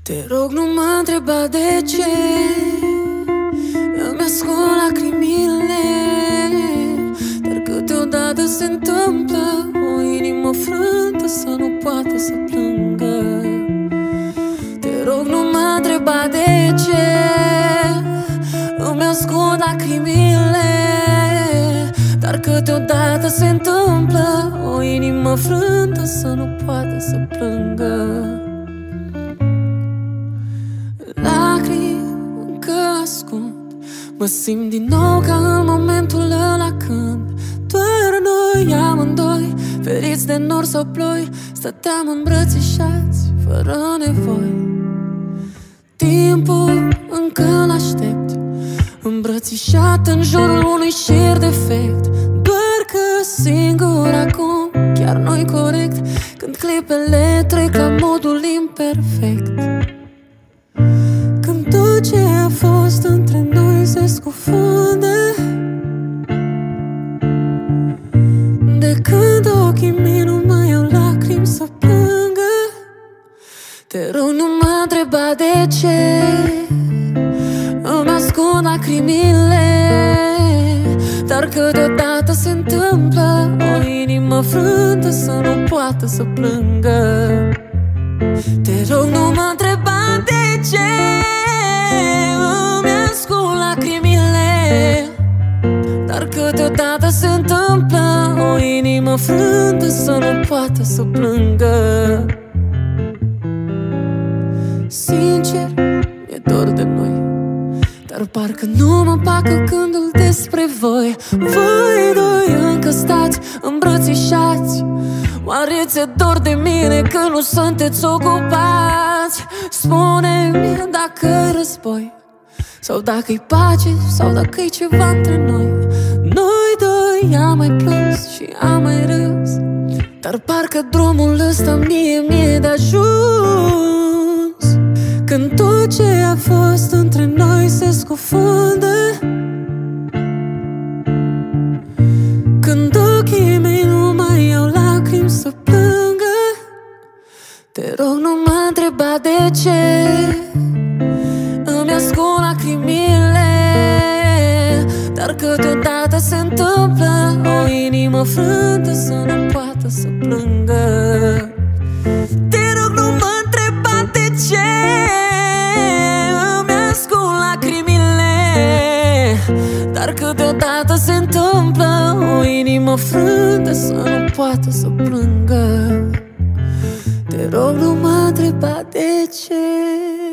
Te rog, nu mă întreba de ce îmi ascund lacrimile, dar câteodată se întâmplă o inimă frântă să nu poată să plângă. Te rog, nu mă întreba de ce îmi ascund lacrimile, dar câteodată se întâmplă o inimă frântă să nu poată să plângă. Lacrimi încă ascund, mă simt din nou ca în momentul ăla când doar noi amândoi, feriți de nor sau ploi, stăteam îmbrățișați fără nevoi. Timpul încă l-aștept, îmbrățișat în jurul unui șir defect, doar că singur acum, chiar nu-i corect, când clipele trec la modul imperfect. Când tot ce a fost între noi se scufundă, de când ochii mei nu mai au lacrimi să plângă. Te rog, nu mă întreba de ce îmi ascund lacrimile, dar câteodată se întâmplă o inimă frântă să nu poată să plângă. Te rog, nu mă întreba de ce îmi ascund lacrimile, dar câteodată se întâmplă o inimă frântă să nu poată să plângă. Sincer, mi-e dor de noi, dar parcă nu mă pacă gândul despre voi. Voi doi încă stați îmbrățișați, oare ți-e dor de mine că nu sunteți ocupați? Spune-mi dacă-i război, sau dacă-i pace, sau dacă-i ceva între noi. Noi doi am mai plâns și am mai râs, dar parcă drumul ăsta mie de ajuns. Când tot ce a fost între noi se scufundă, când ochii mei nu mai au lacrimi să plângă. Te rog, nu mă întreba de ce îmi ascund lacrimile, dar câteodată se întâmplă o inimă frântă să nu poată să plângă. Te rog, nu mă întreba de ce îmi ascund lacrimile, dar câteodată se întâmplă o inimă frântă să nu poată să plângă. Te rog, nu mă întreba de ce.